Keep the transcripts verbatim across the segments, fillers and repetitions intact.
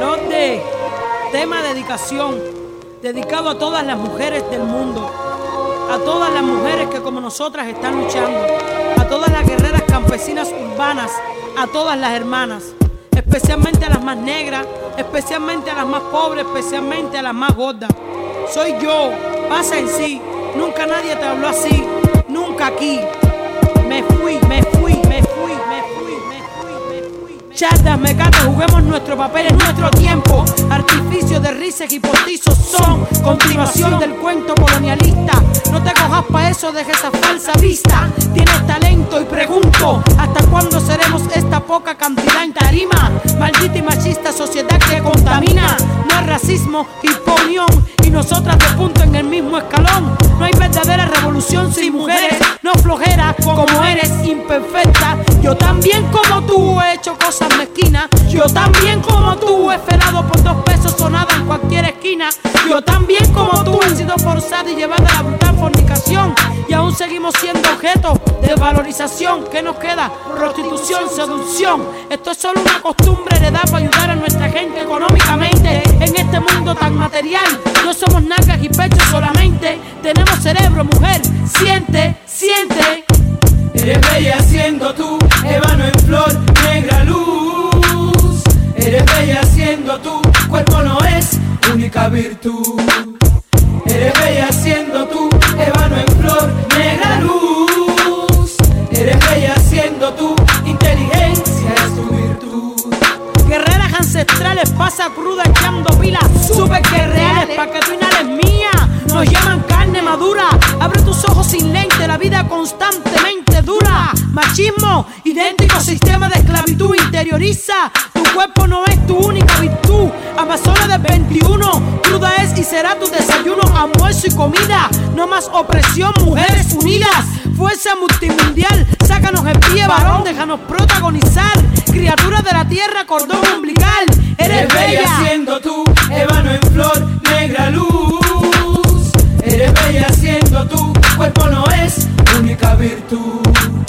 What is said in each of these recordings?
Salode, tema dedicación, dedicado a todas las mujeres del mundo, a todas las mujeres que como nosotras están luchando, a todas las guerreras campesinas urbanas, a todas las hermanas, especialmente a las más negras, especialmente a las más pobres, especialmente a las más gordas. Soy yo, pasa en sí, nunca nadie te habló así, nunca aquí. Me fui, me fui, me fui, me fui, me fui, me fui. Chatas, mecatas, juguemos nuestro papel en nuestro tiempo. Artificios de risas y postizos son continuación del cuento colonialista. No te cojas pa' eso, deja esa falsa vista. Tienes talento y pregunto, ¿hasta cuándo seremos esta poca cantidad en tarima? Maldita y machista sociedad que contamina. No hay racismo, hiponión y nosotras de punto en el mismo escalón. No hay verdadera revolución sin mujeres, no flojera como eres imperfecta. Yo también como tú he hecho cosas mezquinas. Yo también como tú he felado por dos pesos sonada en cualquier esquina. Yo también como tú he sido forzada y llevada a la brutal fornicación. Y aún seguimos siendo objeto de valorización. ¿Qué nos queda? Prostitución, seducción. Esto es solo una costumbre heredada para ayudar a nuestra gente económicamente. En este mundo tan material, no somos nalgas y pechos solamente. Tenemos cerebro, mujer, siente, siente. Eres bella siendo tú, ébano en flor, negra luz. Eres bella siendo tú, cuerpo no es única virtud. Eres bella siendo tú, ébano en flor, negra luz. Eres bella siendo tú, inteligencia es tu virtud. Guerreras ancestrales, pasa cruda echando pilas, super que reales, pa' que tú inhales mía. Nos llaman carne madura, abre tus ojos sin lente, la vida constantemente dura. Machismo, idéntico sistema de esclavitud, interioriza. Tu cuerpo no es tu única virtud. Amazona del veintiuno, cruda es y será tu desayuno, almuerzo y comida. No más opresión, mujeres unidas. Fuerza multimundial, sácanos el pie varón, déjanos protagonizar. Criaturas de la tierra, cordón umbilical. Eres, Eres bella, bella siendo tú, ébano en flor, negra luz. Eres bella siendo tú, cuerpo no es única virtud.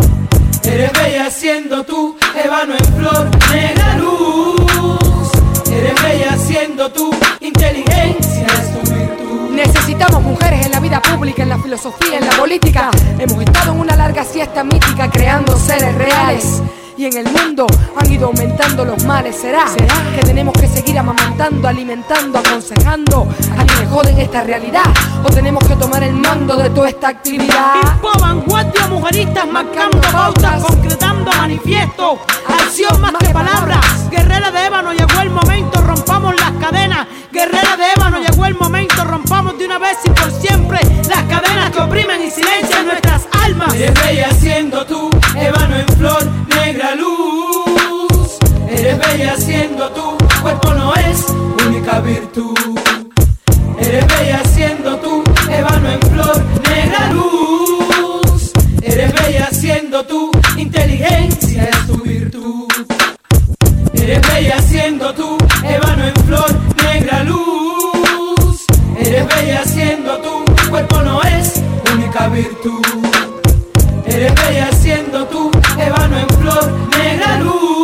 Eres bella siendo tú, ébano en flor, negra luz. Eres bella siendo tú, inteligencia es tu virtud. Necesitamos mujeres en la vida pública, en la filosofía, en la política. Hemos estado en una larga siesta mítica creando seres reales. Y en el mundo han ido aumentando los males. ¿Será? ¿Será que tenemos que seguir amamantando, alimentando, aconsejando a quienes joden esta realidad? ¿O tenemos que tomar el mando de toda esta actividad? Hip hop, vanguardia, mujeristas marcando pautas, concretando manifiestos, acción más que palabras. Guerrera de ébano, llegó el momento, rompamos las cadenas. Guerrera de ébano, llegó el momento, rompamos de una vez y por siempre las cadenas que oprimen y silencian nuestras almas. Eres bella siendo tú, ébano en flor, negra luz. Eres bella siendo tú, cuerpo no es única virtud. Eres bella siendo tú, ébano en flor, negra luz. Eres bella siendo tú, inteligencia es tu virtud. Eres bella siendo tú, ébano en flor, negra luz. Eres bella siendo tú, cuerpo no es única virtud. Eres bella siendo tú, ébano en flor, negra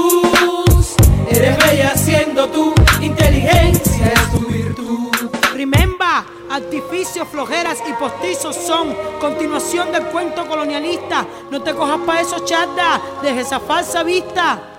luz. Eres bella siendo tú, inteligencia es tu virtud. Remember, artificios, flojeras y postizos son continuación del cuento colonialista. No te cojas pa' eso, chata, deja esa falsa vista.